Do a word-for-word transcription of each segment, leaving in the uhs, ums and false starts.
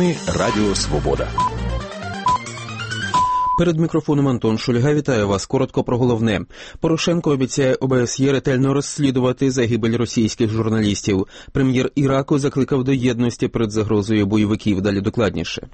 Новини Радіо Свобода. Перед мікрофоном Антон Шульга. Вітаю вас. Коротко про головне. Порошенко обіцяє ОБСЄ ретельно розслідувати загибель російських журналістів. Прем'єр Іраку закликав до єдності перед загрозою бойовиків. Далі докладніше.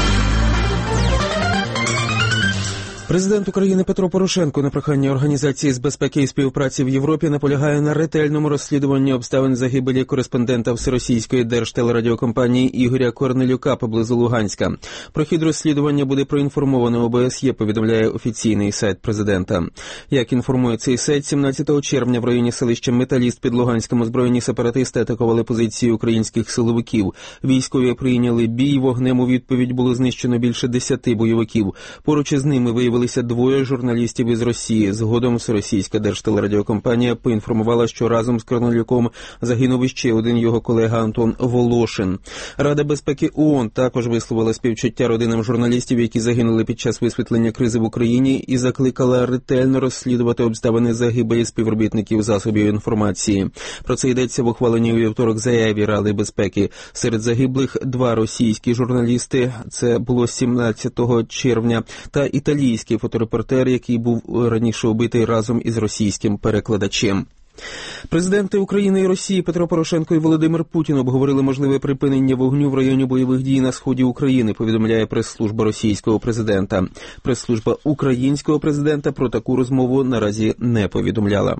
Президент України Петро Порошенко на прохання Організації з безпеки і співпраці в Європі наполягає на ретельному розслідуванні обставин загибелі кореспондента всеросійської держтелерадіокомпанії Ігоря Корнелюка поблизу Луганська. Про хід розслідування буде проінформовано ОБСЄ, повідомляє офіційний сайт президента. Як інформує цей сайт, сімнадцятого червня в районі селища Металіст під Луганськом озброєні сепаратисти атакували позиції українських силовиків. Військові прийняли бій, вогнем у відповідь було знищено більше десяти бойовиків. Поруч із ними виявили двоє журналістів із Росії. Згодом всеросійська держтелерадіокомпанія поінформувала, що разом з Корнелюком загинув іще один його колега Антон Волошин. Рада безпеки ООН також висловила співчуття родинам журналістів, які загинули під час висвітлення кризи в Україні, і закликала ретельно розслідувати обставини загибелі співробітників засобів інформації. Про це йдеться в ухваленій у вівторок заяві Ради безпеки. Серед загиблих два російські журналісти, це було сімнадцятого червня, та італійський фоторепортер, який був раніше убитий разом із російським перекладачем. Президенти України і Росії Петро Порошенко і Володимир Путін обговорили можливе припинення вогню в районі бойових дій на сході України, повідомляє прес-служба російського президента. Прес-служба українського президента про таку розмову наразі не повідомляла.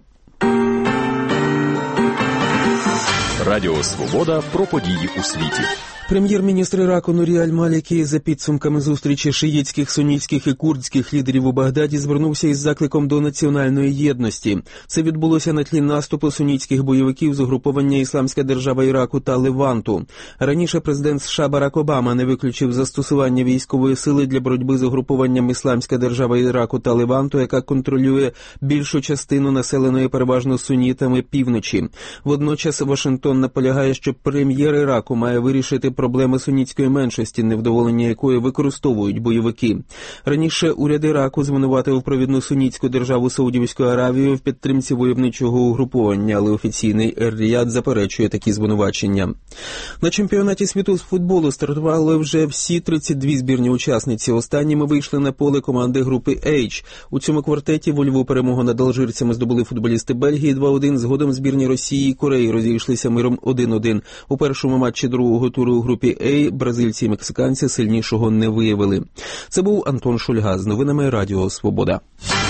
Радіо Свобода про події у світі. Прем'єр-міністр Іраку Нурі Аль-Малікі за підсумками зустрічі шиїтських, сунітських і курдських лідерів у Багдаді звернувся із закликом до національної єдності. Це відбулося на тлі наступу сунітських бойовиків з угруповання «Ісламська держава Іраку» та «Леванту». Раніше президент США Барак Обама не виключив застосування військової сили для боротьби з угрупованням «Ісламська держава Іраку» та «Леванту», яка контролює більшу частину населеної переважно сунітами півночі. Водночас Вашингтон наполягає, що прем'єр Іраку має вирішити проблеми сунітської меншості, невдоволення якої використовують бойовики. Раніше уряд Іраку звинуватив провідну сунітську державу Саудівську Аравію в підтримці войовничого угруповання, але офіційний Ер-Ріяд заперечує такі звинувачення. На чемпіонаті світу з футболу стартували вже всі тридцять дві збірні учасниці. Останніми вийшли на поле команди групи H. У цьому квартеті вольову перемогу над алжирцями здобули футболісти Бельгії два один, згодом збірні Росії і Кореї розійшлися миром один один. У першому матчі другого туру у групі А бразильці і мексиканці сильнішого не виявили. Це був Антон Шульга з новинами Радіо Свобода.